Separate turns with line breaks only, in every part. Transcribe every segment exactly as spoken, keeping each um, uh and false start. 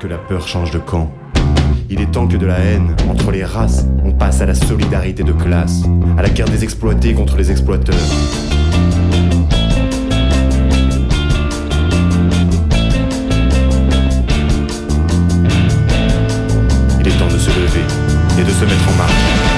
que la peur change de camp. Il est temps que de la haine entre les races, on passe à la solidarité de classe, à la guerre des exploités contre les exploiteurs. Il est temps de se lever et de se mettre en marche.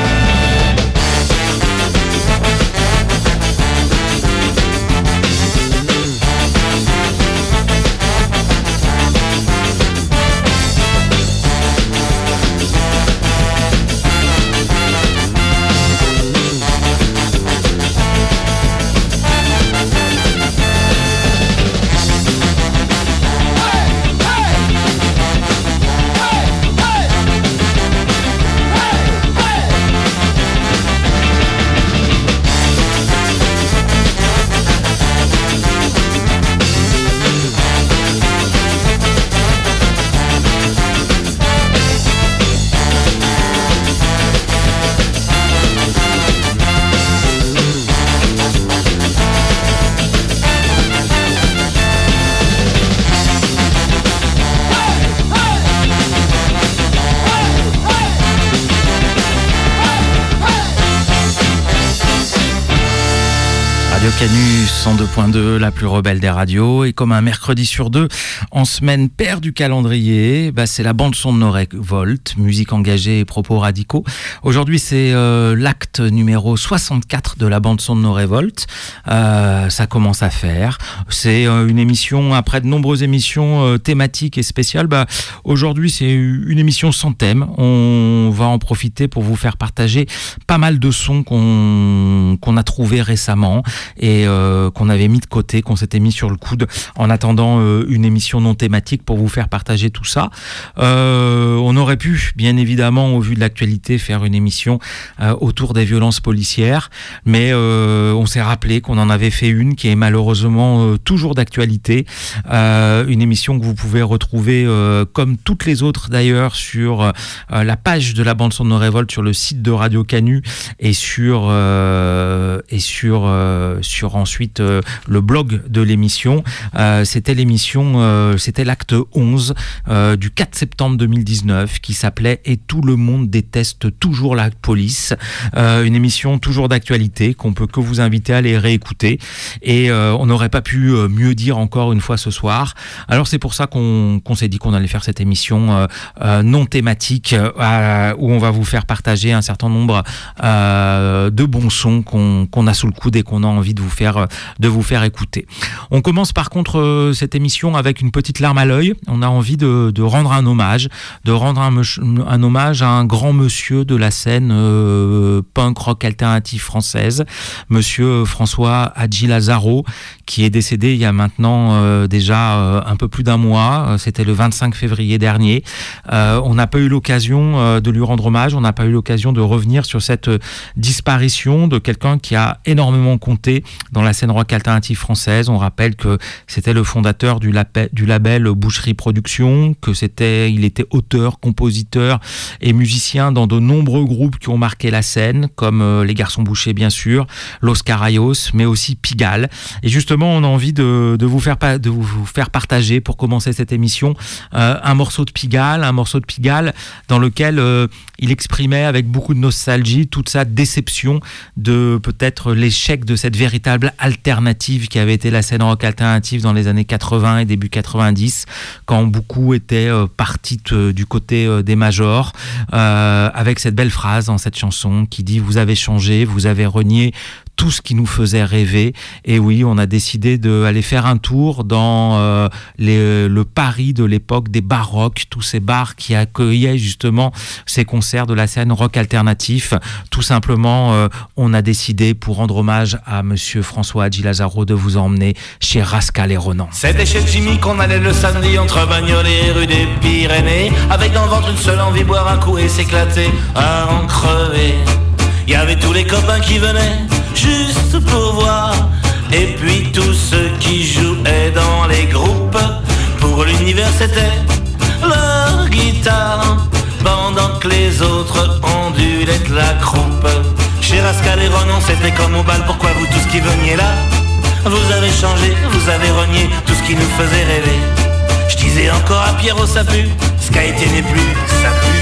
Canu cent deux point deux, la plus rebelle des radios, et comme un mercredi sur deux, en semaine paire du calendrier, bah c'est la bande son de nos révoltes, musique engagée et propos radicaux. Aujourd'hui c'est euh, l'acte numéro soixante-quatre de la bande son de nos révoltes. Euh, ça commence à faire. C'est euh, une émission après de nombreuses émissions euh, thématiques et spéciales. Bah aujourd'hui c'est une émission sans thème. On va en profiter pour vous faire partager pas mal de sons qu'on qu'on a trouvés récemment et euh, qu'on avait mis de côté, qu'on s'était mis sur le coude en attendant euh, une émission non thématique pour vous faire partager tout ça. Euh, on aurait pu, bien évidemment, au vu de l'actualité, faire une émission euh, autour des violences policières, mais euh, on s'est rappelé qu'on en avait fait une qui est malheureusement euh, toujours d'actualité, euh, une émission que vous pouvez retrouver euh, comme toutes les autres d'ailleurs sur euh, la page de la bande son de nos révoltes, sur le site de Radio Canu et sur euh, et sur euh, sur ensuite euh, le blog de l'émission. Euh, c'était l'émission, euh, c'était l'acte onze euh, du quatre septembre deux mille dix-neuf qui s'appelait « Et tout le monde déteste toujours la police ». Euh, une émission toujours d'actualité qu'on peut que vous inviter à aller réécouter, et euh, on n'aurait pas pu euh, mieux dire encore une fois ce soir. Alors c'est pour ça qu'on, qu'on s'est dit qu'on allait faire cette émission euh, euh, non thématique euh, où on va vous faire partager un certain nombre euh, de bons sons qu'on, qu'on a sous le coude et qu'on a envie de vous faire, de vous faire écouter. On commence par contre euh, cette émission avec une petite larme à l'œil. On a envie de, de rendre un hommage, de rendre un, un hommage à un grand monsieur de la scène euh, punk rock alternative française, monsieur François Hadji Lazaro, qui est décédé il y a maintenant euh, déjà euh, un peu plus d'un mois. C'était le vingt-cinq février dernier. Euh, on n'a pas eu l'occasion euh, de lui rendre hommage, on n'a pas eu l'occasion de revenir sur cette disparition de quelqu'un qui a énormément compté dans la scène rock alternative française. On rappelle que c'était le fondateur du, label, du label Boucherie Productions, que c'était, il était auteur, compositeur et musicien dans de nombreux groupes qui ont marqué la scène, comme euh, Les Garçons Bouchers bien sûr, Los Carayos, mais aussi Pigalle. Et justement, on a envie de, de, vous, faire, de vous faire partager, pour commencer cette émission, euh, un morceau de Pigalle, un morceau de Pigalle dans lequel euh, il exprimait avec beaucoup de nostalgie toute sa déception de peut-être l'échec de cette véritable alternative qui avait été la scène rock alternative dans les années quatre-vingts et début quatre-vingt-dix, quand beaucoup étaient euh, partis t- du côté euh, des majors, euh, avec cette belle phrase dans cette chanson qui dit « Vous avez changé, vous avez renié tout ce qui nous faisait rêver ». Et oui, on a décidé d'aller faire un tour dans euh, les, le Paris de l'époque des bars rock, tous ces bars qui accueillaient justement ces concerts de la scène rock alternatif. Tout simplement, euh, on a décidé, pour rendre hommage à monsieur François Hadji Lazaro, de vous emmener chez Rascal et Ronan.
C'était chez Jimmy qu'on allait le samedi entre Bagnoles et rue des Pyrénées, avec dans le ventre une seule envie, boire un coup et s'éclater à en crever. Il y avait tous les copains qui venaient juste pour voir, et puis tous ceux qui jouaient dans les groupes. Pour l'univers c'était leur guitare, pendant que les autres ondulaient la croupe. Chez Rascal et Ronan c'était comme au bal. Pourquoi vous tous qui veniez là, vous avez changé, vous avez renié tout ce qui nous faisait rêver. Je disais encore à Pierrot ça pue, ce qu'a été n'est plus, ça pue.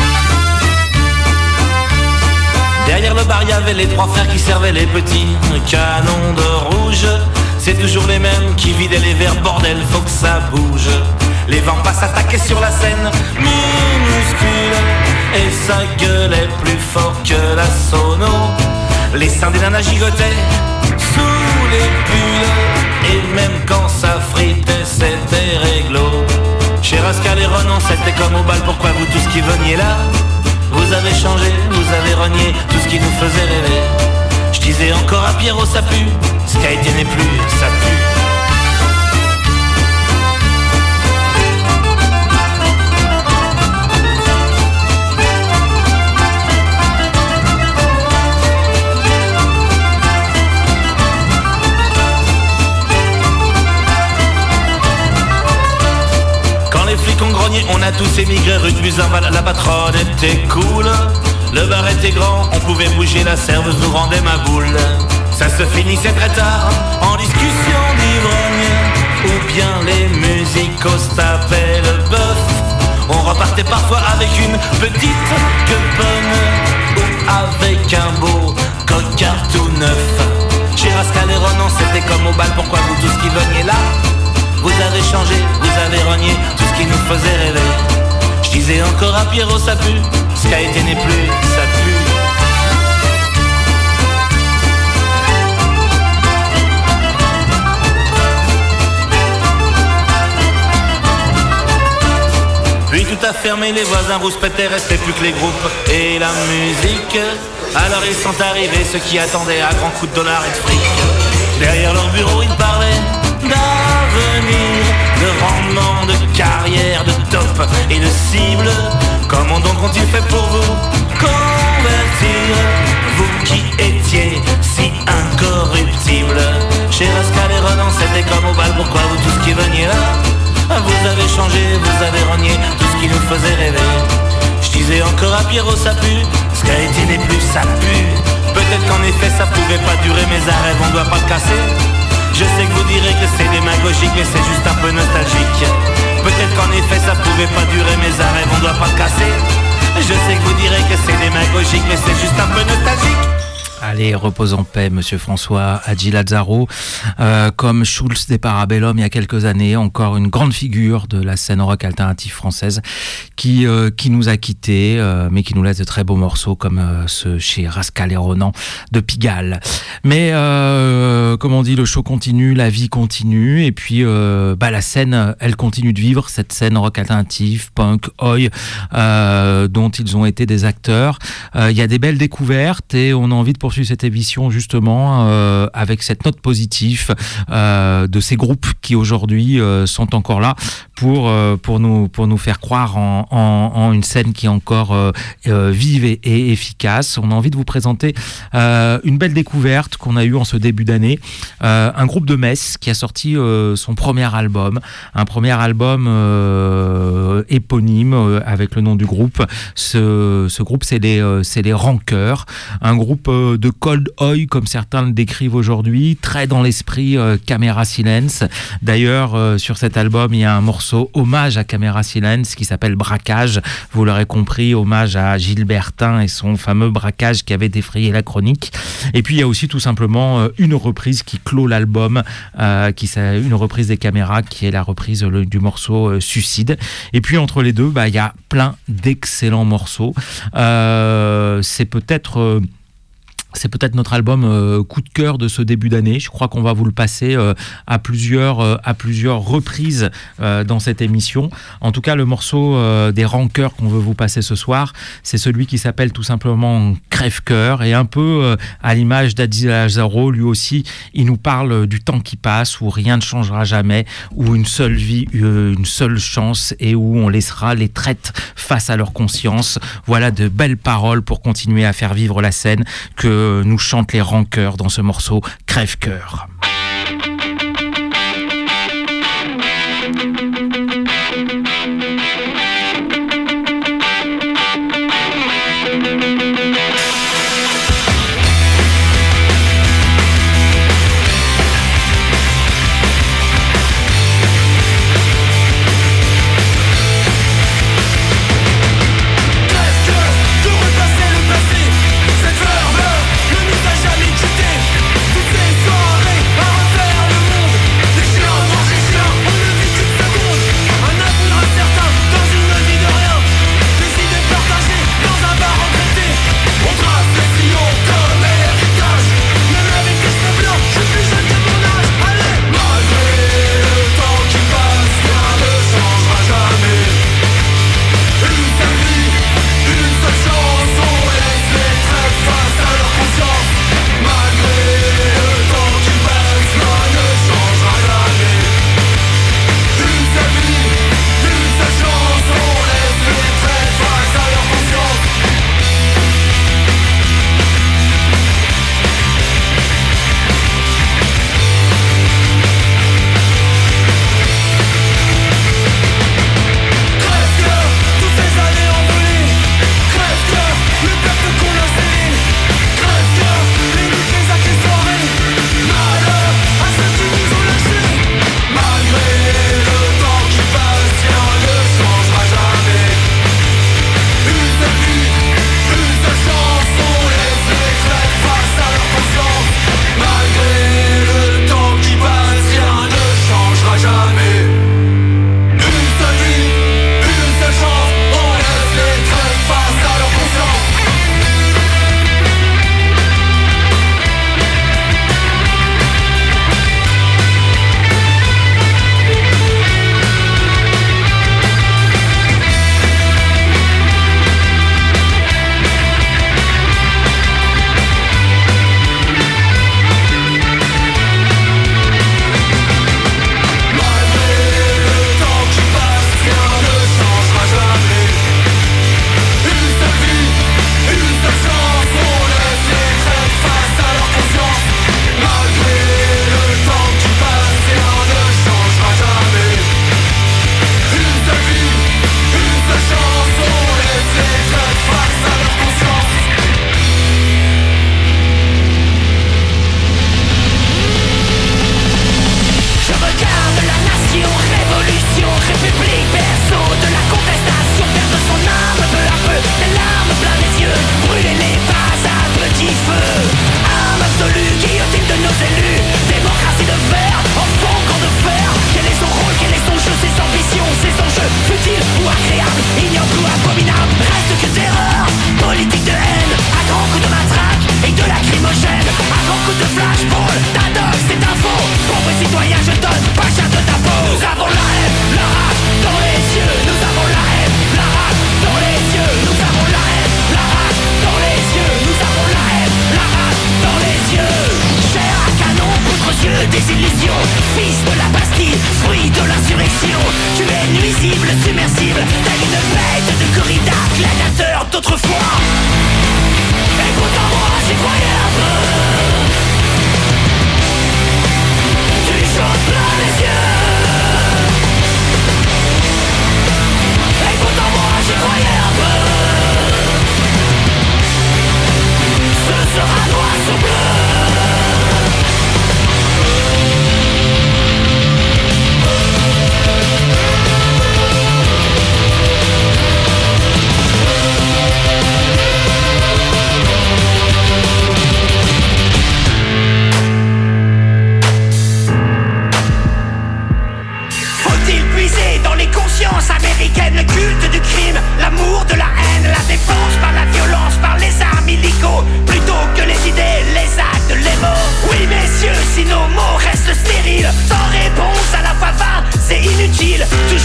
Derrière le bar, il y avait les trois frères qui servaient les petits canons de rouge. C'est toujours les mêmes qui vidaient les verres, bordel, faut que ça bouge. Les vents passent attaquer sur la scène, minuscule, et ça gueulait plus fort que la sono. Les seins des nanas gigotaient sous les pulls, et même quand ça fritait, c'était réglo. Chez Rascal et Ronan, c'était comme au bal, pourquoi vous tous qui veniez là? Vous avez changé, vous avez renié tout ce qui nous faisait rêver. Je disais encore à Pierrot, ça pue, ce qu'a été n'est plus, ça pue. On grognait, on a tous émigré rue de Buzenval, la patronne était cool. Le bar était grand, on pouvait bouger, la serveuse nous rendait ma boule. Ça se finissait très tard, en discussion d'ivrogne, ou bien les musicos tapaient le bœuf. On repartait parfois avec une petite queponne, ou avec un beau cocard tout neuf. Chez Rascal et Ronan, c'était comme au bal, pourquoi vous tous qui veniez là? Vous avez changé, vous avez renié tout ce qui nous faisait rêver. Je disais encore à Pierrot, ça pue, ce qu'a été n'est plus, ça pue. Puis tout a fermé, les voisins rouspétaient, restait plus que les groupes et la musique. Alors ils sont arrivés, ceux qui attendaient à grands coups de dollars et de fric. Derrière leur bureau, ils parlaient d'avenir, de rendement, de carrière, de top et de cible. Comment donc ont-ils fait pour vous convertir, vous qui étiez si incorruptible? Chez Rascal et Ronan, c'était comme au bal, pourquoi vous tous qui veniez là? Vous avez changé, vous avez renié tout ce qui nous faisait rêver. Je disais encore à Pierrot, ça pue, ce qu'a été n'est plus, ça pue. Peut-être qu'en effet ça pouvait pas durer, mais un rêve on doit pas le casser. Je sais que vous direz que c'est démagogique, mais c'est juste un peu nostalgique. Peut-être qu'en effet ça pouvait pas durer, mais un rêve on doit pas le casser. Je sais que vous direz que c'est démagogique, mais c'est juste un peu nostalgique.
Allez, repose en paix, Monsieur François Hadji Lazzaro. Euh, comme Schulz des Parabellum il y a quelques années, encore une grande figure de la scène rock alternative française qui euh, qui nous a quittés, euh, mais qui nous laisse de très beaux morceaux comme euh, ce chez Rascal et Ronan de Pigalle. Mais euh, comme on dit, le show continue, la vie continue, et puis euh, bah la scène, elle continue de vivre, cette scène rock alternative, punk, oi, euh, dont ils ont été des acteurs. Il euh, y a des belles découvertes et on a envie de poursuivre cette émission justement euh, avec cette note positive euh, de ces groupes qui aujourd'hui euh, sont encore là pour euh, pour nous pour nous faire croire en, en, en une scène qui est encore euh, euh, vive et, et efficace. On a envie de vous présenter euh, une belle découverte qu'on a eue en ce début d'année, euh, un groupe de Metz qui a sorti euh, son premier album, un premier album euh, éponyme euh, avec le nom du groupe. Ce, ce groupe c'est les euh, c'est les Rancœurs, un groupe euh, de cold oi comme certains le décrivent aujourd'hui, très dans l'esprit euh, Caméra Silence. D'ailleurs euh, sur cet album il y a un morceau hommage à Caméra Silence qui s'appelle Braquage, vous l'aurez compris, hommage à Gilbertin et son fameux braquage qui avait défrayé la chronique. Et puis il y a aussi tout simplement euh, une reprise qui clôt l'album, euh, qui une reprise des Caméras qui est la reprise le, du morceau euh, Suicide. Et puis entre les deux bah, il y a plein d'excellents morceaux. Euh, c'est peut-être euh, C'est peut-être notre album euh, coup de cœur de ce début d'année. Je crois qu'on va vous le passer euh, à plusieurs euh, à plusieurs reprises euh, dans cette émission. En tout cas, le morceau euh, des Rancœurs qu'on veut vous passer ce soir, c'est celui qui s'appelle tout simplement Crève-cœur, et un peu euh, à l'image d'Hadji Lazzaro, lui aussi, il nous parle du temps qui passe, où rien ne changera jamais, où une seule vie, euh, une seule chance, et où on laissera les traites face à leur conscience. Voilà de belles paroles pour continuer à faire vivre la scène que nous chantent les Rancœurs dans ce morceau Crève-cœur.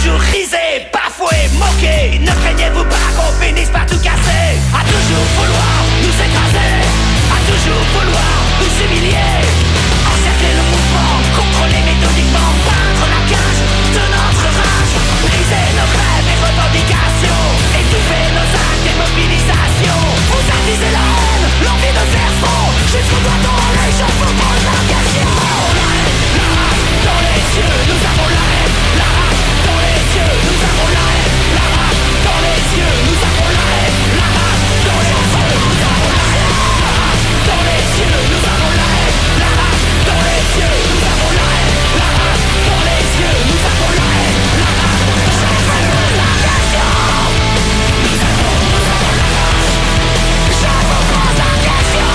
toujours risé, bafoué, moqué. Ne craignez-vous pas qu'on finisse par tout casser. À toujours vouloir nous écraser, à toujours vouloir nous humilier. Encercler le mouvement, contrôler méthodiquement, peindre la cage de notre rage. Briser nos rêves et revendications, étouffer nos actes et mobilisations. Vous attisez la haine, l'envie de faire front. Jusqu'où doit-on aller, je vous pose la question. La haine, la rage, dans les yeux, nous avons la haine. La rage, dans les yeux, nous avons la haine. La rage, dans les yeux, nous avons la haine. La rage, dans les yeux, nous avons la haine. La rage, dans les yeux, nous avons la haine. La rage, dans les yeux, nous avons la haine. La rage, dans les yeux, nous avons la haine. La rage, je vous pose la question. Nous avons, nous avons la rage. Je vous pose la question.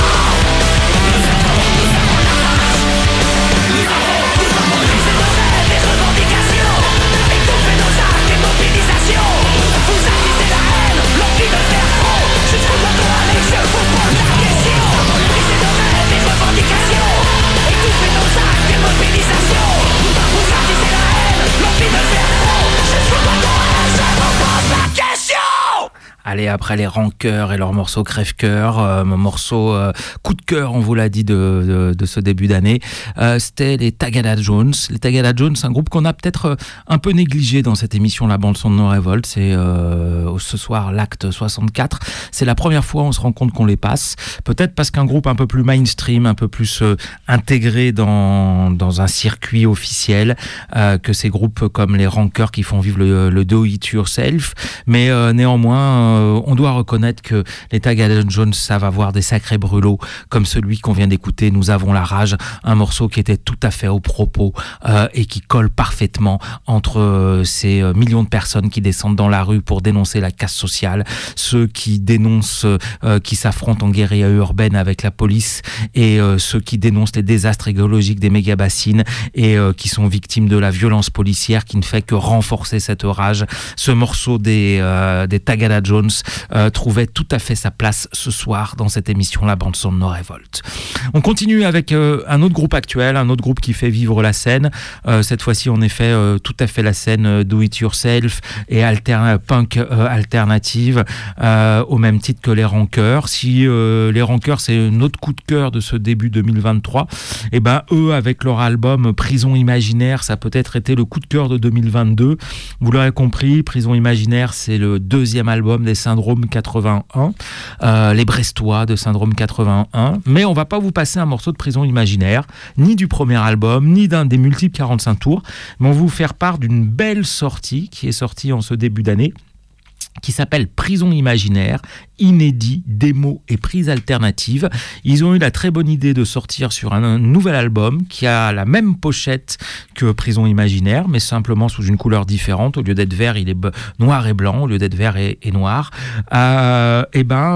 Nous avons, nous avons la rage. Nous avons, nous avons brisé nos rêves et revendications, étouffer nos actes et mobilisations. Vous attisez la haine, l'envie de faire front. Jusqu'où doit-on aller, je vous pose la question. Briser nos rêves et revendications, étouffer nos actes et mobilisations. Vous attisez la haine, l'envie de faire front. Jusqu'où doit-on aller, je vous pose la question.
Allez, après les Rancœurs et leur morceau Crève-Cœur, euh, mon morceau euh, coup de cœur, on vous l'a dit, de, de, de ce début d'année, euh, c'était les Tagada Jones. Les Tagada Jones, un groupe qu'on a peut-être euh, un peu négligé dans cette émission La Bande Son de nos révoltes. C'est euh, ce soir l'acte soixante-quatre. C'est la première fois on se rend compte qu'on les passe. Peut-être parce qu'un groupe un peu plus mainstream, un peu plus euh, intégré dans, dans un circuit officiel euh, que ces groupes comme les Rancœurs qui font vivre le, le do it yourself. Mais euh, néanmoins, euh, on doit reconnaître que les Tagada Jones savent avoir des sacrés brûlots, comme celui qu'on vient d'écouter, Nous avons la rage, un morceau qui était tout à fait au propos euh, et qui colle parfaitement entre euh, ces euh, millions de personnes qui descendent dans la rue pour dénoncer la casse sociale, ceux qui dénoncent, euh, qui s'affrontent en guérilla urbaine avec la police, et euh, ceux qui dénoncent les désastres écologiques des méga-bassines et euh, qui sont victimes de la violence policière qui ne fait que renforcer cette rage. Ce morceau des, euh, des Tagada Jones euh, trouvait tout à fait sa place ce soir dans cette émission La Bande Son de nos révoltes. On continue avec euh, un autre groupe actuel, un autre groupe qui fait vivre la scène. Euh, cette fois-ci, en effet, euh, tout à fait la scène euh, do it yourself et alter- punk euh, alternative, euh, au même titre que les Rancœurs. Si euh, les Rancœurs, c'est notre coup de cœur de ce début deux mille vingt-trois, et ben eux, avec leur album Prison Imaginaire, ça a peut-être été le coup de cœur de deux mille vingt-deux. Vous l'aurez compris, Prison Imaginaire, c'est le deuxième album des Syndrome quatre-vingt-un, euh, les Brestois de Syndrome quatre-vingt-un. Mais on va pas vous passer un morceau de Prison Imaginaire, ni du premier album, ni d'un des multiples quarante-cinq tours, mais on va vous faire part d'une belle sortie qui est sortie en ce début d'année, qui s'appelle Prison Imaginaire, inédit, démo et prise alternative. Ils ont eu la très bonne idée de sortir sur un, un nouvel album qui a la même pochette que Prison Imaginaire, mais simplement sous une couleur différente. Au lieu d'être vert, il est b- noir et blanc. Au lieu d'être vert et, et noir. Euh, et ben,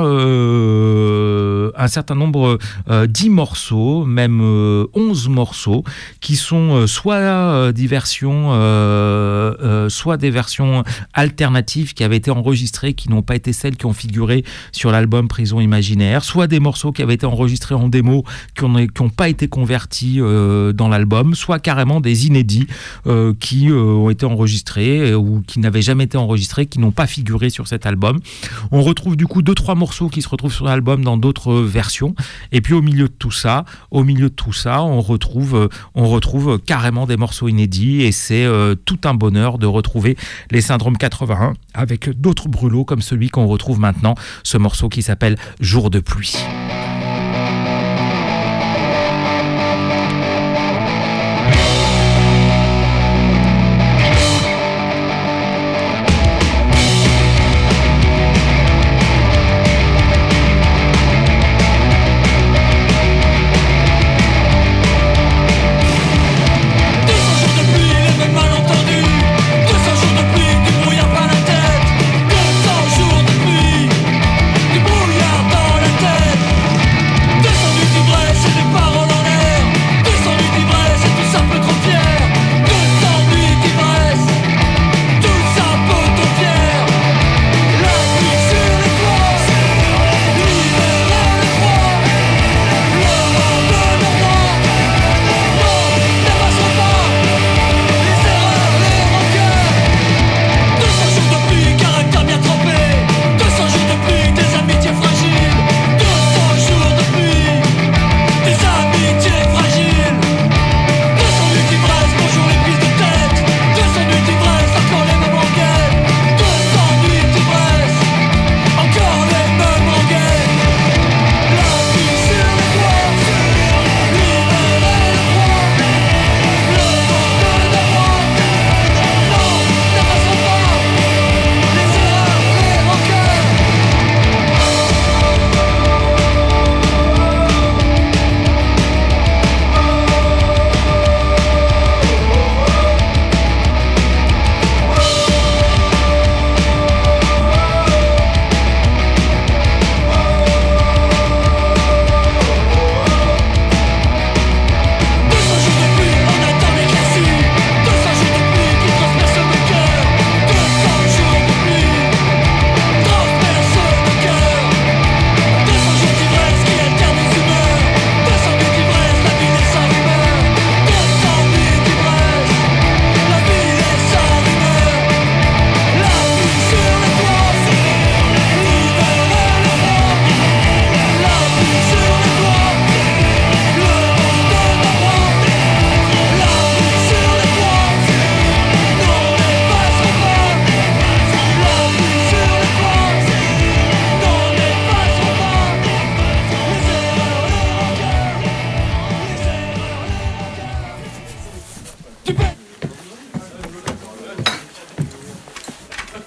euh, un certain nombre, euh, dix morceaux, même euh, onze morceaux, qui sont euh, soit euh, des versions, euh, euh, soit des versions alternatives qui avaient été enregistrées, qui n'ont pas été celles qui ont figuré sur l'album Prison Imaginaire, soit des morceaux qui avaient été enregistrés en démo, qui n'ont pas été convertis euh, dans l'album, soit carrément des inédits euh, qui euh, ont été enregistrés euh, ou qui n'avaient jamais été enregistrés, qui n'ont pas figuré sur cet album. On retrouve du coup deux trois morceaux qui se retrouvent sur l'album dans d'autres euh, versions, et puis au milieu de tout ça, au milieu de tout ça, on retrouve, euh, on retrouve carrément des morceaux inédits, et c'est euh, tout un bonheur de retrouver les Syndrome quatre-vingt-un avec d'autres brûlots comme celui qu'on retrouve maintenant, ce morceau qui s'appelle Jour de pluie.
Jours de pluie, du brouillard dans la tête.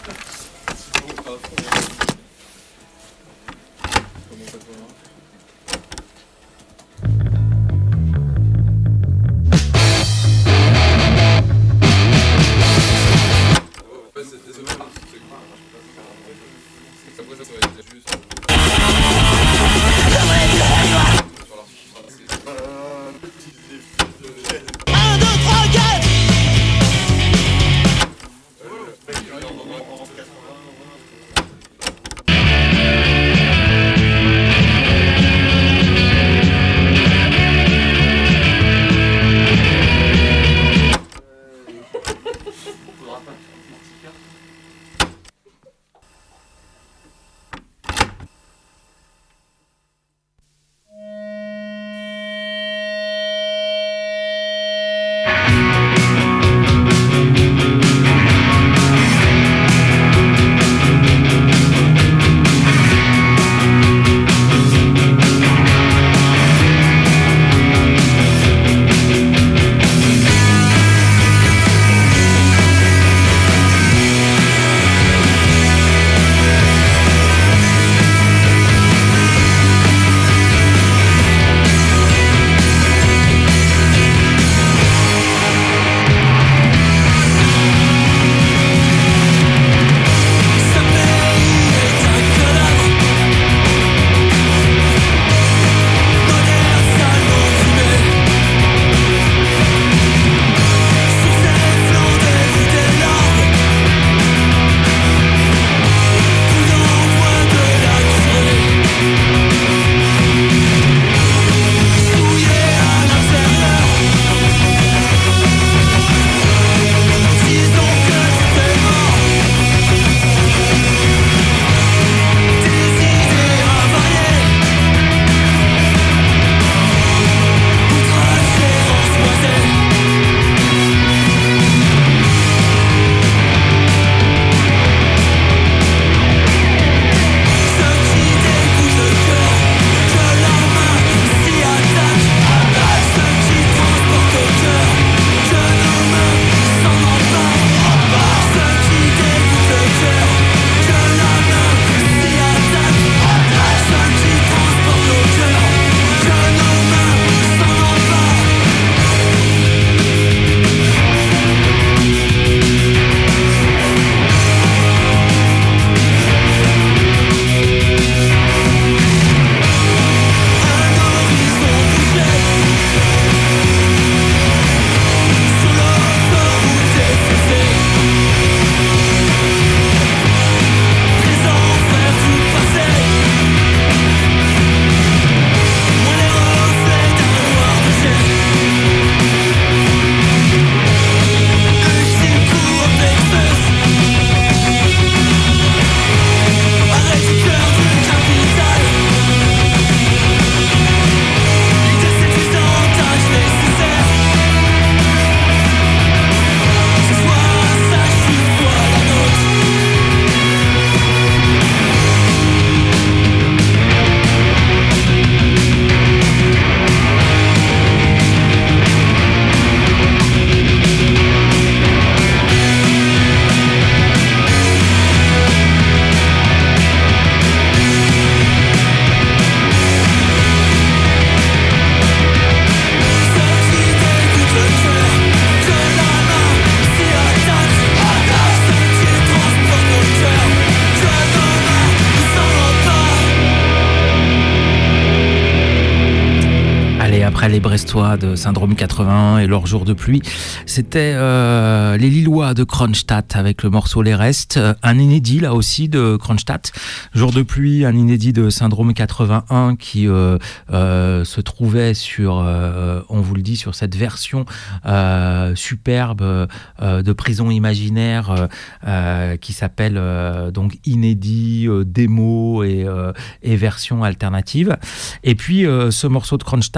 après les Brestois de Syndrome quatre-vingt-un et leur jour de pluie. C'était euh, les Lillois de Kronstadt avec le morceau Les Restes, un inédit là aussi de Kronstadt, Jour de pluie, un inédit de Syndrome quatre-vingt-un qui euh, euh, se trouvait sur, euh, on vous le dit, sur cette version euh, superbe euh, de Prison Imaginaire euh, euh, qui s'appelle euh, donc inédit, euh, démo et, euh, et version alternative. Et puis euh, ce morceau de Kronstadt, Les Restes,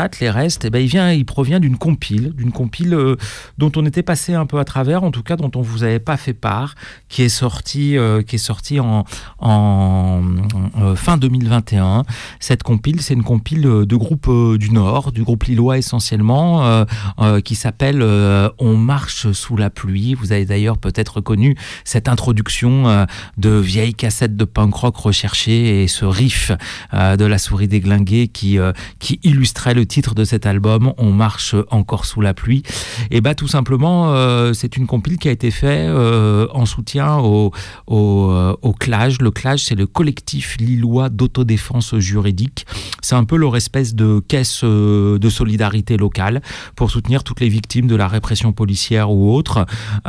reste, eh ben, il vient, il provient d'une compile, d'une compile euh, dont on était passé un peu à travers, en tout cas dont on vous avait pas fait part, qui est sortie, euh, qui est sortie en, en euh, fin deux mille vingt et un. Cette compile, c'est une compile de groupe euh, du Nord, du groupe lillois essentiellement, euh, euh, qui s'appelle euh, On marche sous la pluie. Vous avez d'ailleurs peut-être reconnu cette introduction euh, de vieilles cassettes de punk rock recherchées et ce riff euh, de la souris déglinguée qui, euh, qui illustrait le titre de cet album, On marche encore sous la pluie. Et bah tout simplement, euh, c'est une compile qui a été faite euh, en soutien au, au, euh, au C L A J. Le C L A J, c'est le collectif lillois d'autodéfense juridique. C'est un peu leur espèce de caisse euh, de solidarité locale pour soutenir toutes les victimes de la répression policière ou autre.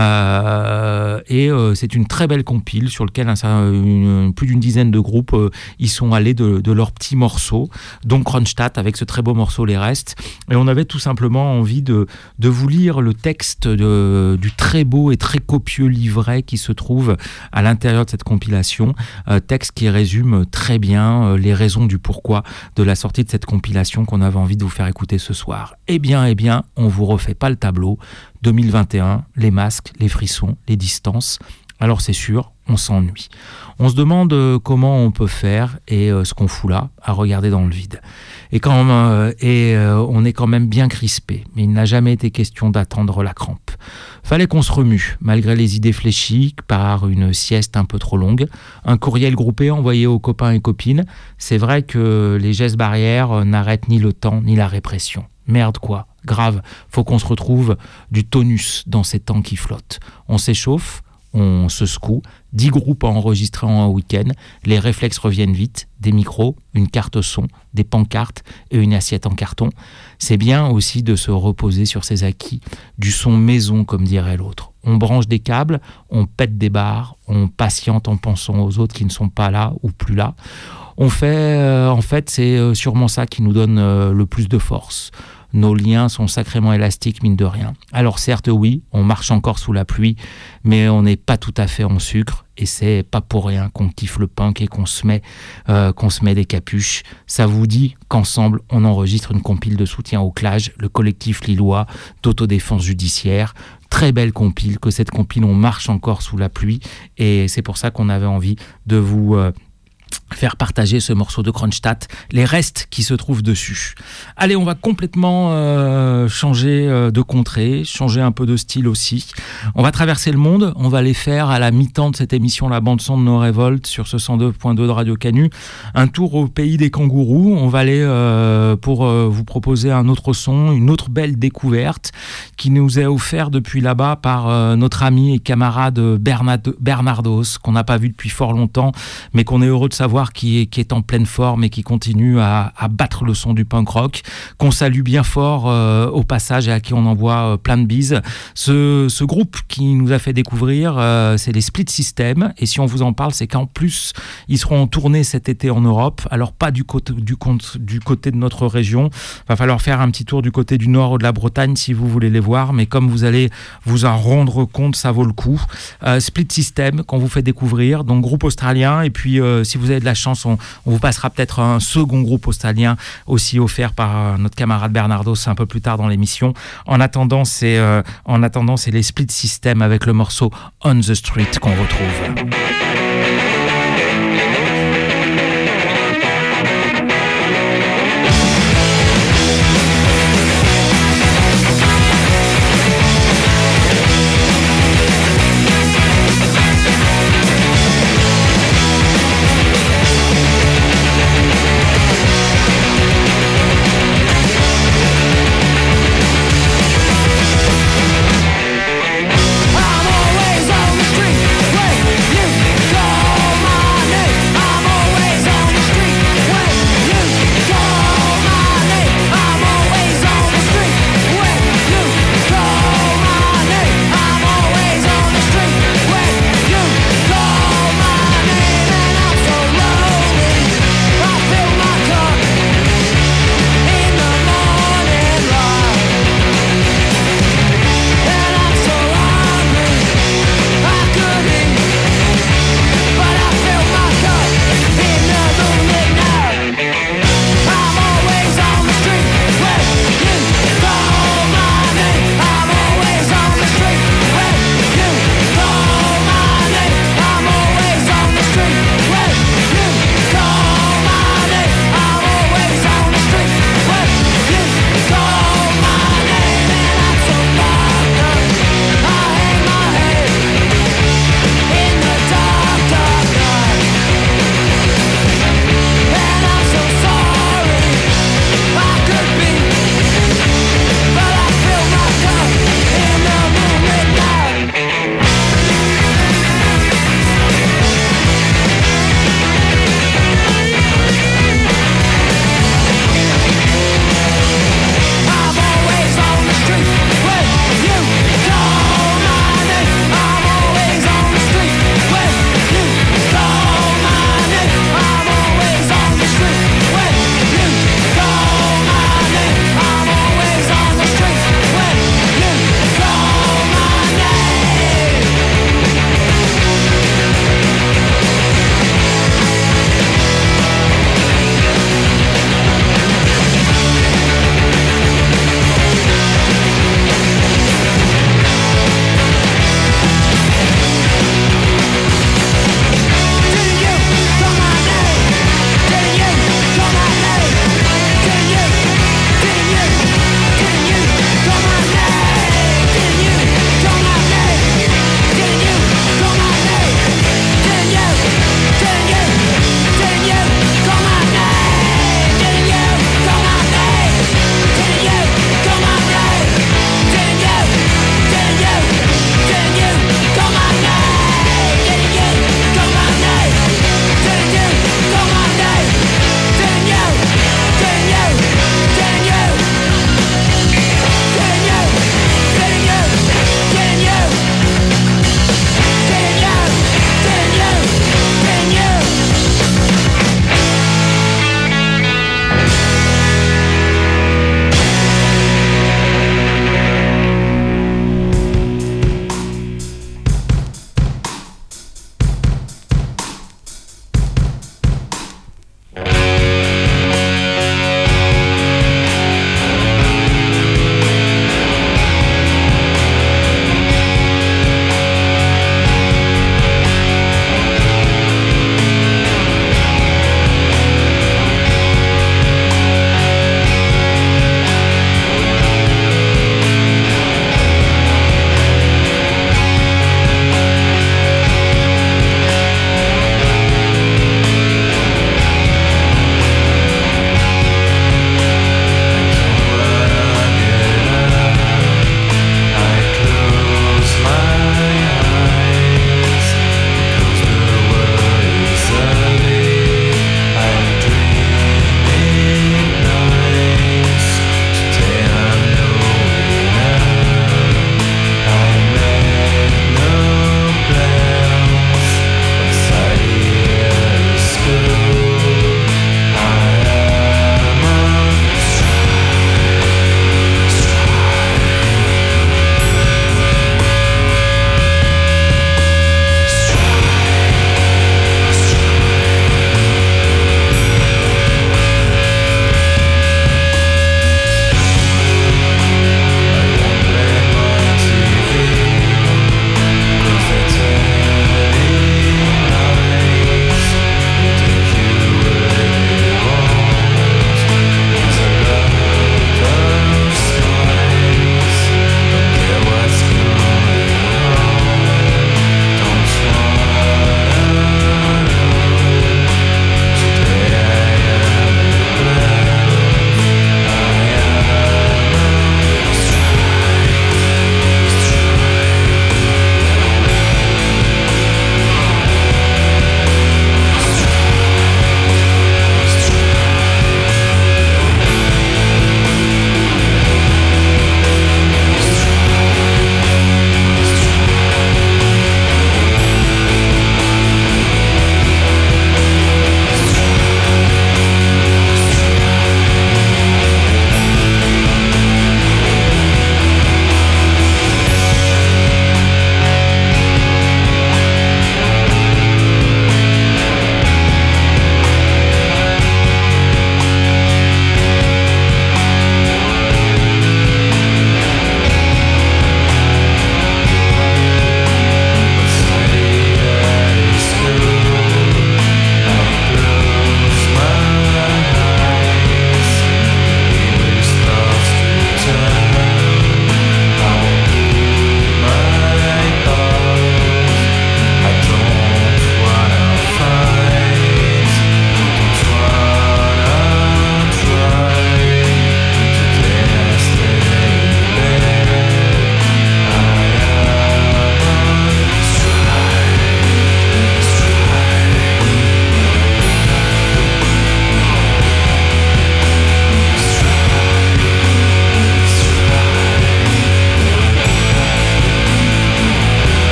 Euh, et euh, c'est une très belle compile sur laquelle un, une, plus d'une dizaine de groupes euh, y sont allés de, de leurs petits morceaux, dont Kronstadt avec ce très beau morceau Les Restes. Et on avait tout simplement envie de, de vous lire le texte de, du très beau et très copieux livret qui se trouve à l'intérieur de cette compilation. Euh, texte qui résume très bien euh, les raisons du pourquoi de la sortie de cette compilation qu'on avait envie de vous faire écouter ce soir. Eh bien, eh bien, on vous refait pas le tableau. deux mille vingt et un, les masques, les frissons, les distances. Alors c'est sûr, on s'ennuie. On se demande euh, comment on peut faire et euh, ce qu'on fout là, à regarder dans le vide. Et, quand, euh, et euh, on est quand même bien crispé, mais il n'a jamais été question d'attendre la crampe. Fallait qu'on se remue, malgré les idées fléchies par une sieste un peu trop longue. Un courriel groupé envoyé aux copains et copines. C'est vrai que les gestes barrières n'arrêtent ni le temps ni la répression. Merde quoi, grave, faut qu'on se retrouve du tonus dans ces temps qui flottent. On s'échauffe, on se secoue, dix groupes à enregistrer en un week-end, les réflexes reviennent vite, des micros, une carte son, des pancartes et une assiette en carton. C'est bien aussi de se reposer sur ses acquis, du son maison comme dirait l'autre. On branche des câbles, on pète des barres, on patiente en pensant aux autres qui ne sont pas là ou plus là. On fait, euh, en fait, c'est sûrement ça qui nous donne euh, le plus de force. Nos liens sont sacrément élastiques, mine de rien. Alors certes, oui, on marche encore sous la pluie, mais on n'est pas tout à fait en sucre, et c'est pas pour rien qu'on kiffe le punk et qu'on se met, euh, qu'on se met des capuches. Ça vous dit qu'ensemble, on enregistre une compile de soutien au C L A J, le collectif lillois d'autodéfense judiciaire. Très belle compile, que cette compile, on marche encore sous la pluie, et c'est pour ça qu'on avait envie de vous... Euh, faire partager ce morceau de Kronstadt, les restes qui se trouvent dessus. Allez, on va complètement euh, changer euh, de contrée, changer un peu de style aussi. On va traverser le monde, on va aller faire à la mi-temps de cette émission La bande-son de nos révoltes sur ce cent deux point deux de Radio Canu, un tour au pays des kangourous. On va aller euh, pour euh, vous proposer un autre son, une autre belle découverte qui nous est offerte depuis là-bas par euh, notre ami et camarade Bernard, Bernardos, qu'on n'a pas vu depuis fort longtemps, mais qu'on est heureux de savoir qui est, qui est en pleine forme et qui continue à, à battre le son du punk rock, qu'on salue bien fort euh, au passage et à qui on envoie euh, plein de bises. Ce, ce groupe qui nous a fait découvrir, euh, c'est les Split System, et si on vous en parle, c'est qu'en plus, ils seront en tournée cet été en Europe, alors pas du côté, du, du côté de notre région, va falloir faire un petit tour du côté du nord de la Bretagne si vous voulez les voir, mais comme vous allez vous en rendre compte, ça vaut le coup. Euh, Split System, qu'on vous fait découvrir, donc groupe australien, et puis euh, si vous avez de la chance, on, on vous passera peut-être un second groupe australien aussi offert par notre camarade Bernardos un peu plus tard dans l'émission. En attendant, c'est, euh, en attendant, c'est les Split System avec le morceau On the Street qu'on retrouve.
I'm always on the street, where you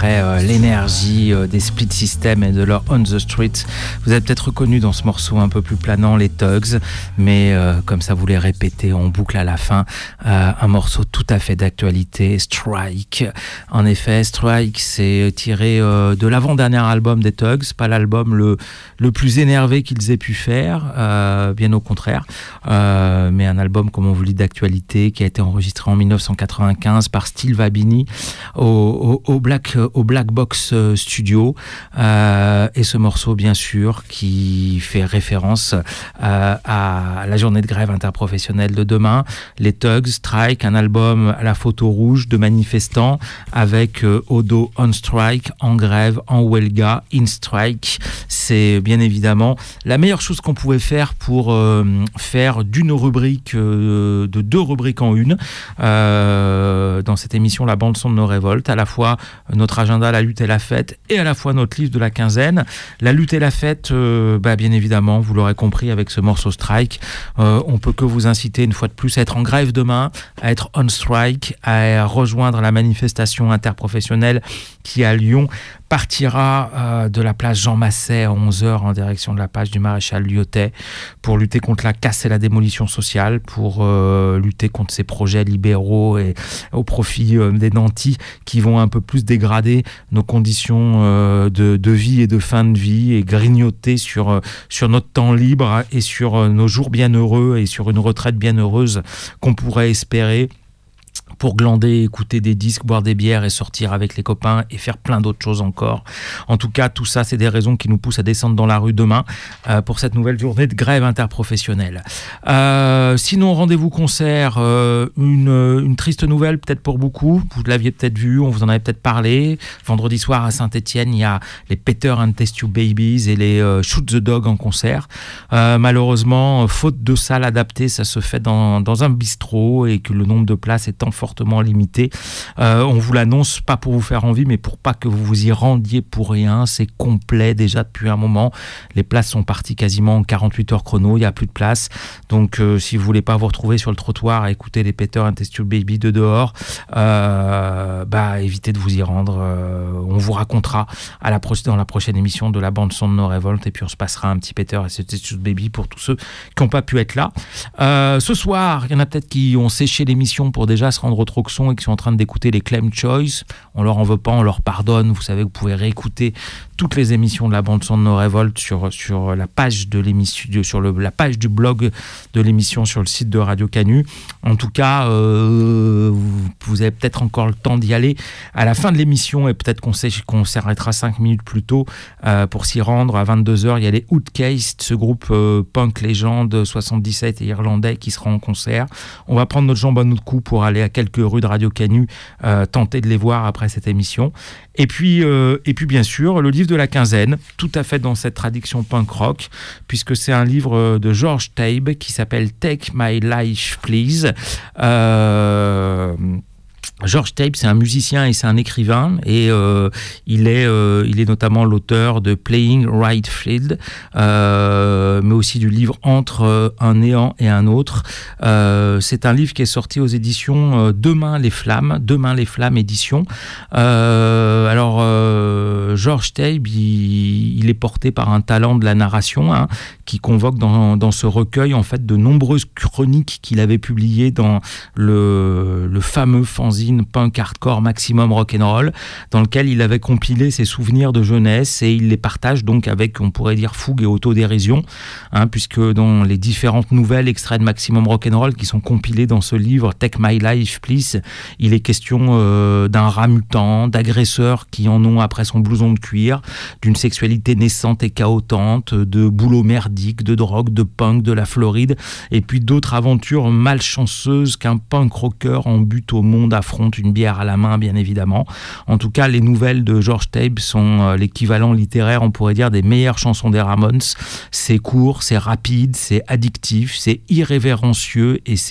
après euh, l'énergie euh, des Split System et de leur On the Street. Vous avez peut-être reconnu dans ce morceau un peu plus planant les Tugs, mais euh, comme ça vous les répétez en boucle à la fin, euh, un morceau tout à fait d'actualité, Strike. En effet, Strike, c'est tiré euh, de l'avant-dernier album des Tugs, pas l'album le, le plus énervé qu'ils aient pu faire, euh, bien au contraire, euh, mais un album, comme on vous dit, d'actualité qui a été enregistré en dix-neuf cent quatre-vingt-quinze par Steve Albini au, au, au, Black, au Black Box Studio, euh, et ce morceau bien sûr qui fait référence euh, à la journée de grève interprofessionnelle de demain, les Tugs, Strike, un album à la photo rouge de manifestants avec euh, au dos On Strike, en grève, en huelga, in strike. C'est bien évidemment la meilleure chose qu'on pouvait faire pour euh, faire d'une rubrique, euh, de deux rubriques en une, euh, dans cette émission La bande son de nos révoltes, à la fois notre agenda La lutte et la fête et à la fois notre livre de la quinzaine. La lutte et la fête, euh, bah, bien évidemment, vous l'aurez compris avec ce morceau Strike, euh, on peut que vous inciter une fois de plus à être en grève demain, à être on strike, à rejoindre la manifestation interprofessionnelle qui à Lyon partira euh, de la place Jean Masset à onze heures en direction de la place du maréchal Lyotet pour lutter contre la casse et la démolition sociale, pour euh, lutter contre ces projets libéraux et au profit euh, des nantis qui vont un peu plus dégrader nos conditions euh, de, de vie et de fin de vie et grignoter sur, euh, sur notre temps libre et sur euh, nos jours bienheureux et sur une retraite bienheureuse qu'on pourrait espérer, pour glander, écouter des disques, boire des bières et sortir avec les copains et faire plein d'autres choses encore. En tout cas, tout ça, c'est des raisons qui nous poussent à descendre dans la rue demain euh, pour cette nouvelle journée de grève interprofessionnelle. Euh, sinon, rendez-vous concert, euh, une, une triste nouvelle peut-être pour beaucoup. Vous l'aviez peut-être vu, on vous en avait peut-être parlé. Vendredi soir à Saint-Étienne, il y a les Peter and Test Tube Babies et les euh, Shoot the Dog en concert. Euh, malheureusement, faute de salle adaptée, ça se fait dans, dans un bistrot et que le nombre de places étant fortement limité. Euh, on vous l'annonce pas pour vous faire envie, mais pour pas que vous vous y rendiez pour rien. C'est complet déjà depuis un moment. Les places sont parties quasiment en quarante-huit heures chrono. Il n'y a plus de place. Donc, euh, si vous voulez pas vous retrouver sur le trottoir à écouter les Peter and Test Tube Baby de dehors, euh, bah, évitez de vous y rendre. Euh, on vous racontera à la pro- dans la prochaine émission de la bande son de nos révoltes, et puis on se passera un petit Peter and Test Tube Baby pour tous ceux qui n'ont pas pu être là. Euh, ce soir, il y en a peut-être qui ont séché l'émission pour déjà se rendre au Troxon et qui sont en train d'écouter les Clem Choice. On leur en veut pas, on leur pardonne. Vous savez, vous pouvez réécouter toutes les émissions de la bande son de nos révoltes sur, sur la page de l'émission, sur le, la page du blog de l'émission sur le site de Radio Canu. En tout cas, euh, vous, vous avez peut-être encore le temps d'y aller à la fin de l'émission, et peut-être qu'on, sait, qu'on s'arrêtera cinq minutes plus tôt euh, pour s'y rendre. À vingt-deux heures, il y a les Outcast, ce groupe euh, punk légende soixante-dix-sept et irlandais qui sera en concert. On va prendre notre jambe à notre cou pour aller à quelques rues de Radio Canu, euh, tenter de les voir après cette émission. Et puis, euh, et puis bien sûr, le livre de la quinzaine, tout à fait dans cette tradition punk rock, puisque c'est un livre de George Tabe qui s'appelle Take My Life Please. Euh... George Tabe, c'est un musicien et c'est un écrivain, et euh, il est euh, il est notamment l'auteur de Playing Right Field, euh, mais aussi du livre Entre un néant et un autre. Euh, c'est un livre qui est sorti aux éditions euh, Demain les Flammes, Demain les Flammes édition. Euh, alors euh, George Tabe, il, il est porté par un talent de la narration, hein, qui convoque dans dans ce recueil en fait de nombreuses chroniques qu'il avait publiées dans le le fameux fanzine punk hardcore Maximum Rock'n'Roll, dans lequel il avait compilé ses souvenirs de jeunesse, et il les partage donc avec, on pourrait dire, fougue et autodérision, hein, puisque dans les différentes nouvelles extraits de Maximum Rock'n'Roll qui sont compilés dans ce livre Take My Life Please, il est question euh, d'un rat mutant, d'agresseurs qui en ont après son blouson de cuir, d'une sexualité naissante et chaotante, de boulot merdique, de drogue, de punk, de la Floride, et puis d'autres aventures malchanceuses qu'un punk rocker en but au monde affronte, une bière à la main bien évidemment. En tout cas, les nouvelles de George Tabe sont euh, l'équivalent littéraire, on pourrait dire, des meilleures chansons des Ramones. C'est court, c'est rapide, c'est addictif, c'est irrévérencieux, et c'est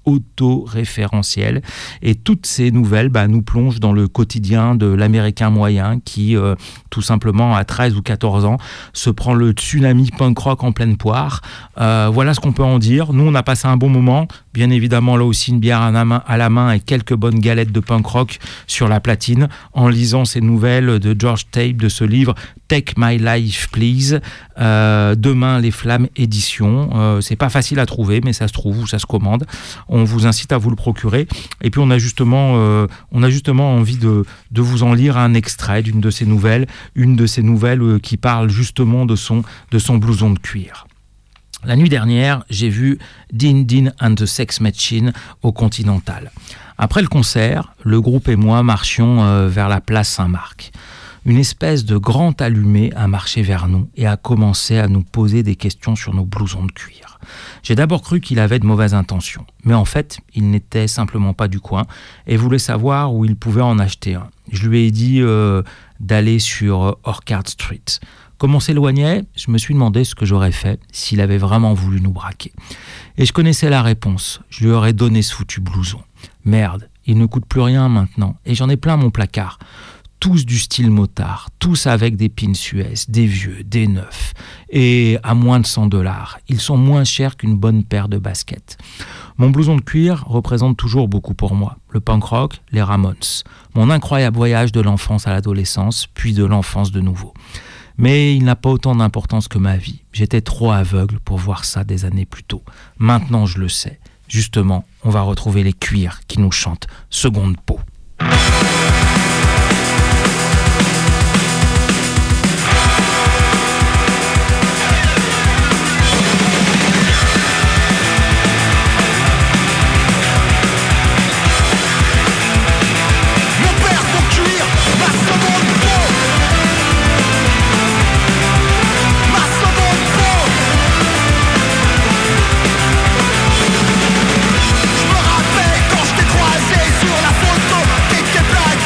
auto-référentiel. Et toutes ces nouvelles bah, nous plongent dans le quotidien de l'Américain moyen qui, euh, tout simplement, à treize ou quatorze ans, se prend le tsunami punk rock en pleine poire. Euh, voilà ce qu'on peut en dire. Nous, on a passé un bon moment. Bien évidemment, là aussi, une bière à la main, à la main et quelques bonnes galettes de punk rock sur la platine en lisant ces nouvelles de George Tape de ce livre Take My Life Please. Euh, Demain les Flammes édition. Euh, c'est pas facile à trouver, mais ça se trouve ou ça se commande. On vous incite à vous le procurer. Et puis on a justement, euh, on a justement envie de, de vous en lire un extrait d'une de ces nouvelles, une de ces nouvelles euh, qui parle justement de son, de son blouson de cuir. La nuit dernière, j'ai vu Din Din and the Sex Machine au Continental. Après le concert, le groupe et moi marchions euh, vers la place Saint-Marc. Une espèce de grand allumé a marché vers nous et a commencé à nous poser des questions sur nos blousons de cuir. J'ai d'abord cru qu'il avait de mauvaises intentions, mais en fait, il n'était simplement pas du coin et voulait savoir où il pouvait en acheter un. Je lui ai dit euh, d'aller sur Orchard Street. Comme on s'éloignait, je me suis demandé ce que j'aurais fait s'il avait vraiment voulu nous braquer. Et je connaissais la réponse. Je lui aurais donné ce foutu blouson. Merde, il ne coûte plus rien maintenant, et j'en ai plein mon placard. Tous du style motard, tous avec des pins Suez, des vieux, des neufs, et à moins de cent dollars. Ils sont moins chers qu'une bonne paire de baskets. Mon blouson de cuir représente toujours beaucoup pour moi. Le punk rock, les Ramones. Mon incroyable voyage de l'enfance à l'adolescence, puis de l'enfance de nouveau. Mais il n'a pas autant d'importance que ma vie. J'étais trop aveugle pour voir ça des années plus tôt. Maintenant, je le sais. Justement, on va retrouver les cuirs qui nous chantent Seconde peau.
Sur la photo, t'étais plein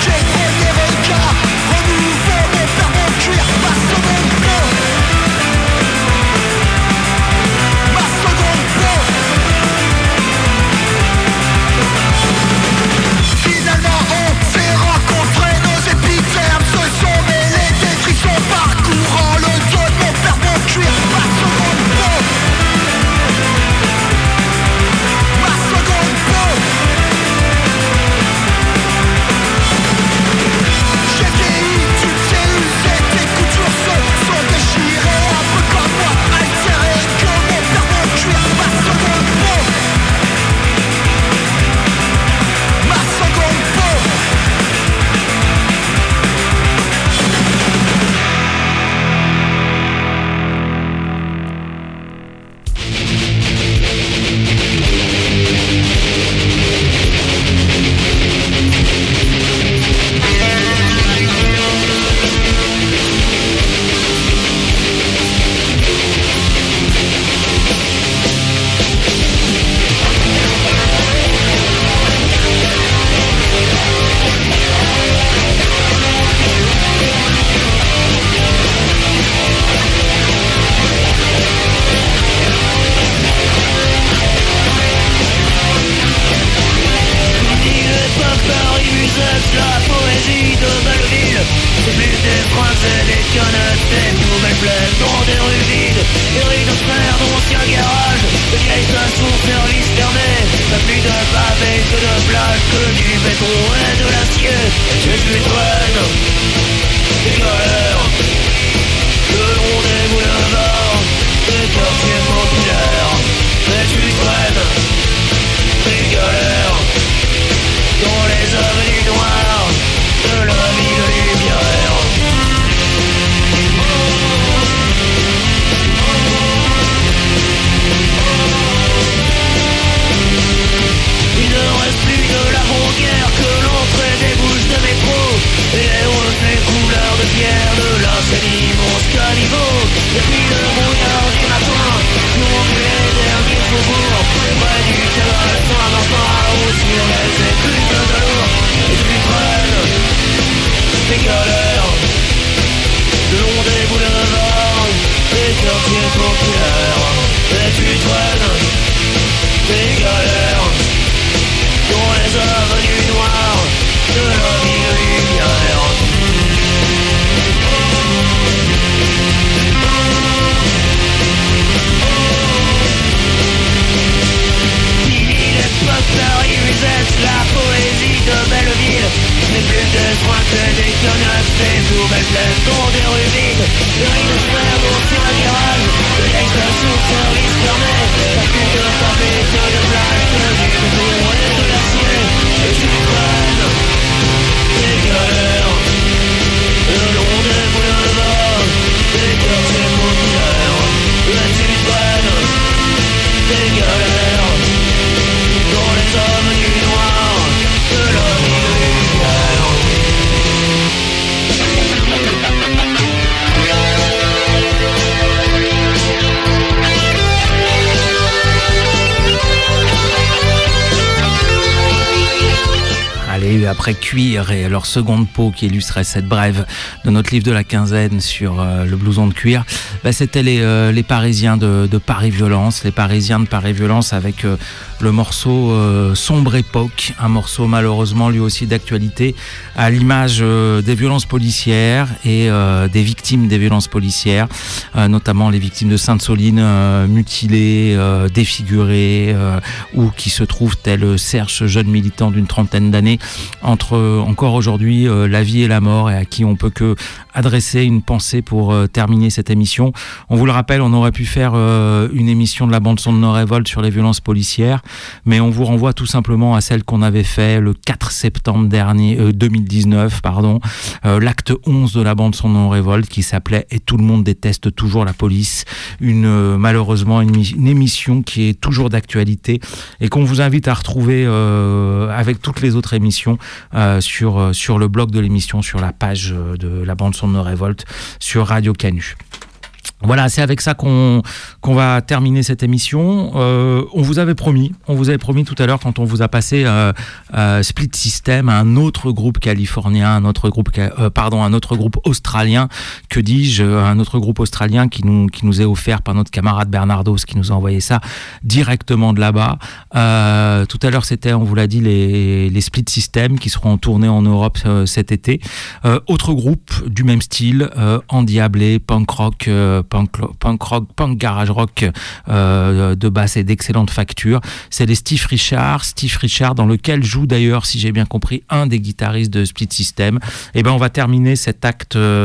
après Cuir et leur seconde peau qui illustrait cette brève de notre livre de la quinzaine sur euh, le blouson de cuir, bah, c'était les, euh, les Parisiens de, de Paris Violence, les Parisiens de Paris Violence avec euh, le morceau euh, Sombre Époque, un morceau malheureusement lui aussi d'actualité, à l'image euh, des violences policières et euh, des victimes des violences policières, euh, notamment les victimes de Sainte-Soline euh, mutilées, euh, défigurées, euh, ou qui se trouvent tel Serge, jeune militant d'une trentaine d'années, entre euh, encore aujourd'hui euh, la vie et la mort, et à qui on peut que adresser une pensée pour euh, terminer cette émission. On vous le rappelle, on aurait pu faire euh, une émission de la bande-son de No Révolte sur les violences policières, mais on vous renvoie tout simplement à celle qu'on avait fait le quatre septembre dernier, euh, deux mille dix-neuf, pardon, euh, l'acte onze de la bande-son de No Révolte, qui s'appelait « Et tout le monde déteste toujours la police », une euh, malheureusement une, une émission qui est toujours d'actualité et qu'on vous invite à retrouver euh, avec toutes les autres émissions euh, sur, sur le blog de l'émission, sur la page de la bande-son de No Révolte sur Radio Canu. Voilà, c'est avec ça qu'on qu'on va terminer cette émission. Euh, on vous avait promis, on vous avait promis tout à l'heure quand on vous a passé euh, euh, Split System, un autre groupe californien, un autre groupe, euh, pardon, un autre groupe australien, que dis-je, un autre groupe australien qui nous qui nous est offert par notre camarade Bernardos, qui nous a envoyé ça directement de là-bas. Euh, tout à l'heure, c'était, on vous l'a dit, les les Split System qui seront en tournée en Europe euh, cet été. Euh, autre groupe du même style, euh, endiablé, punk rock. Euh, Punk, punk rock, punk garage rock euh, de basse et d'excellente facture. C'est les Steve Richard, Steve Richard dans lequel joue d'ailleurs, si j'ai bien compris, un des guitaristes de Split System. Et ben on va terminer cet acte, euh,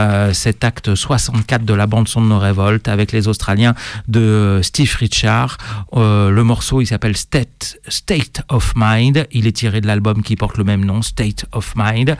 cet acte soixante-quatre de la bande son de No Révolte avec les Australiens de Steve Richard. Euh, le morceau il s'appelle State, State of Mind. Il est tiré de l'album qui porte le même nom, State of Mind.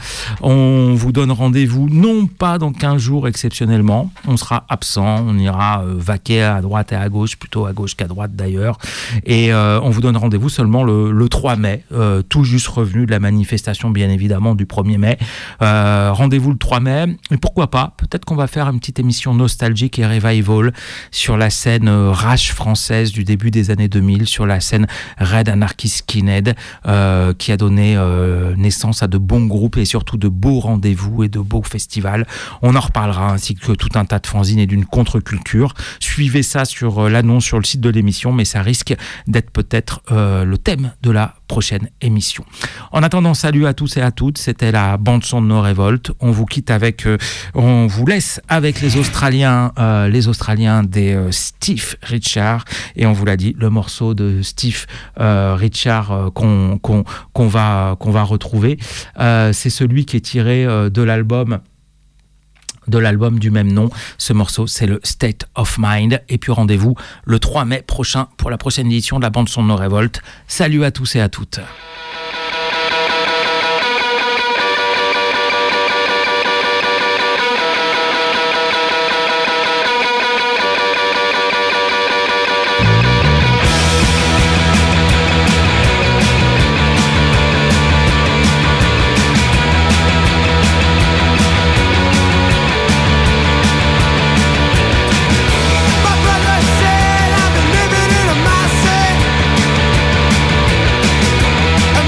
On vous donne rendez-vous non pas dans quinze jours exceptionnellement. On sera absent. On ira euh, vaquer à droite et à gauche, plutôt à gauche qu'à droite d'ailleurs. Et euh, on vous donne rendez-vous seulement le, le trois mai, euh, tout juste revenu de la manifestation bien évidemment du premier mai. Euh, rendez-vous le trois mai. Et pourquoi pas, peut-être qu'on va faire une petite émission nostalgique et revival sur la scène euh, rage française du début des années deux mille, sur la scène Red Anarchist Skinhead, euh, qui a donné euh, naissance à de bons groupes et surtout de beaux rendez-vous et de beaux festivals. On en reparlera, ainsi que tout un tas de fanzines et d'une contre-culture. Suivez ça sur euh, l'annonce sur le site de l'émission, mais ça risque d'être peut-être euh, le thème de la prochaine émission. En attendant, salut à tous et à toutes. C'était la bande son de No Révolte. On vous quitte avec, euh, on vous laisse avec les Australiens, euh, les Australiens des euh, Steve Richard, et on vous l'a dit, le morceau de Steve euh, Richard euh, qu'on qu'on qu'on va qu'on va retrouver, euh, c'est celui qui est tiré euh, de l'album. de l'album du même nom. Ce morceau, c'est le State of Mind. Et puis rendez-vous le trois mai prochain pour la prochaine édition de la bande son de No Révolte. Salut à tous et à toutes.
I'm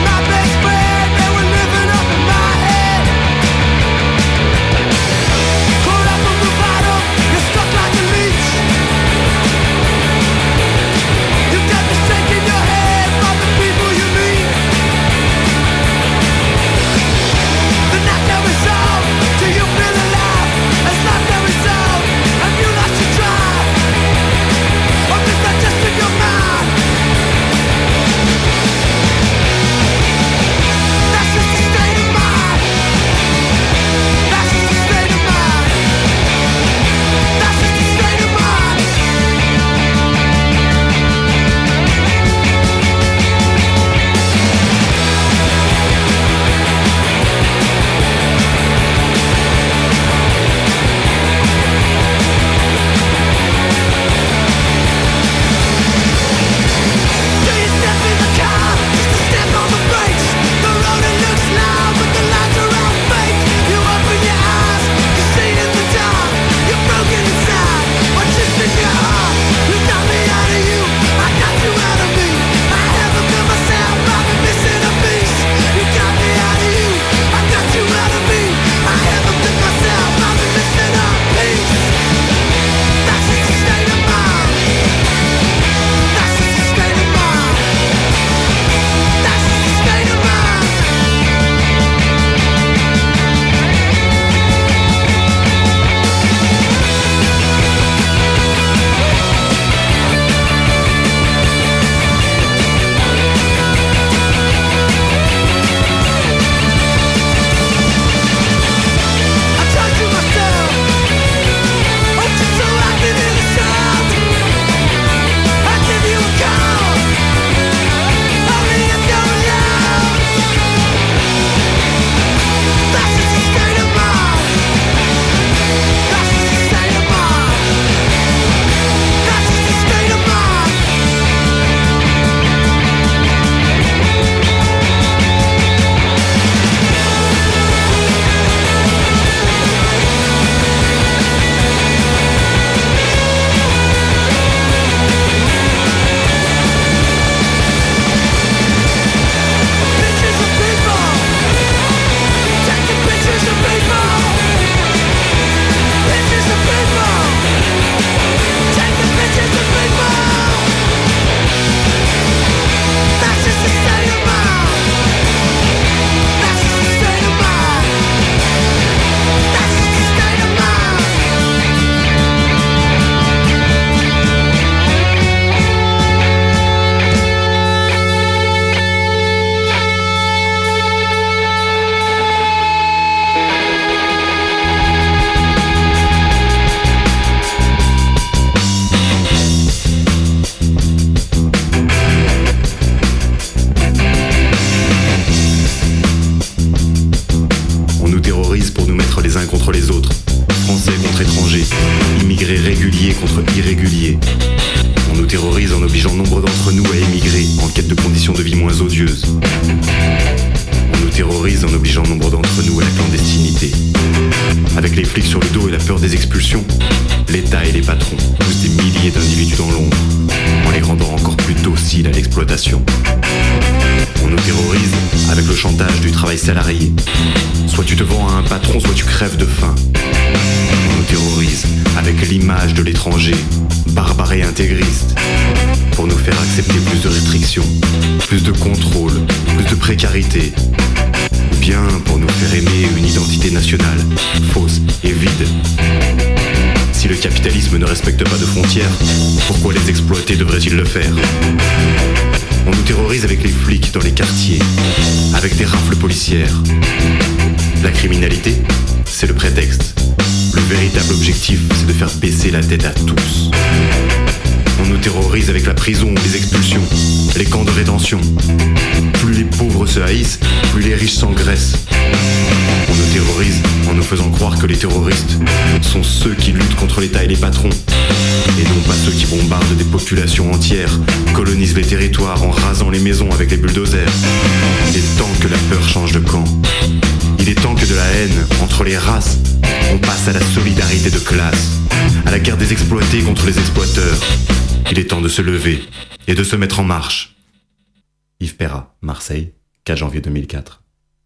nombre d'entre nous à émigrer en quête de conditions de vie moins odieuses. On nous terrorise en obligeant nombre d'entre nous à la clandestinité. Avec les flics sur le dos et la peur des expulsions, l'État et les patrons poussent des milliers d'individus dans l'ombre, en les rendant encore plus dociles à l'exploitation. On nous terrorise avec le chantage du travail salarié. Soit tu te vends à un patron, soit tu crèves de faim. On nous terrorise avec l'image de l'étranger, barbare et intégriste, pour nous faire accepter plus de restrictions, plus de contrôle, plus de précarité. Ou bien pour nous faire aimer une identité nationale, fausse et vide. Si le capitalisme ne respecte pas de frontières, pourquoi les exploités devraient-ils le faire ? On nous terrorise avec les flics dans les quartiers, avec des rafles policières. La criminalité, c'est le prétexte. Le véritable objectif, c'est de faire baisser la tête à tous. On nous terrorise avec la prison ou les expulsions, les camps de rétention. Plus les pauvres se haïssent, plus les riches s'engraissent. On nous terrorise en nous faisant croire que les terroristes sont ceux qui luttent contre l'État et les patrons, et non pas ceux qui bombardent des populations entières, colonisent les territoires en rasant les maisons avec les bulldozers. Il est temps que la peur change de camp. Il est temps que de la haine entre les races, on passe à la solidarité de classe, à la guerre des exploités contre les exploiteurs. Il est temps de se lever et de se mettre en marche. Yves Perra, Marseille, quatre janvier deux mille quatre.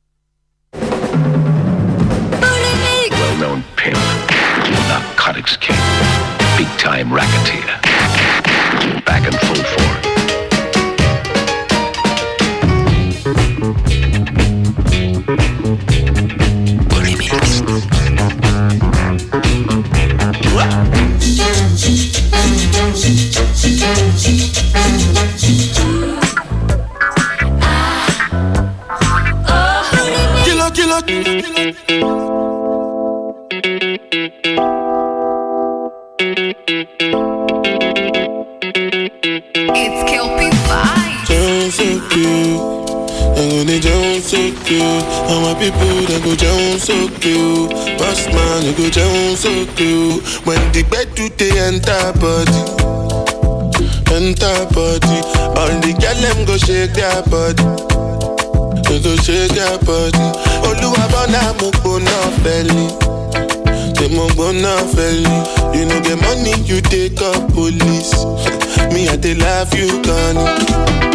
Well-known pimp, narcotics king, big-time racketeer, back in full force. Bully Mix. Killer, killer, killer, killer.
It's Kelpie Vibes.
Sounds so cute. I'm gonna jump so cute. All my people that go jump so cute. Boss man, they go jump so cute. When the bed do they enter body, enter body. All the girl them go shake their body, they go shake their body. Oluwabona mo gbona belly, they mo gbona belly. You know the money you take up police. Me I dey love you, Connie.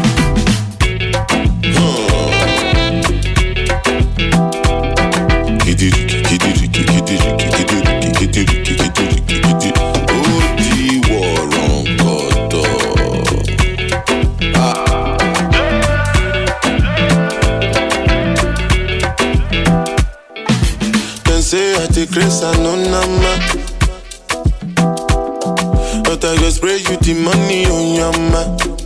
Say I take grace, I know not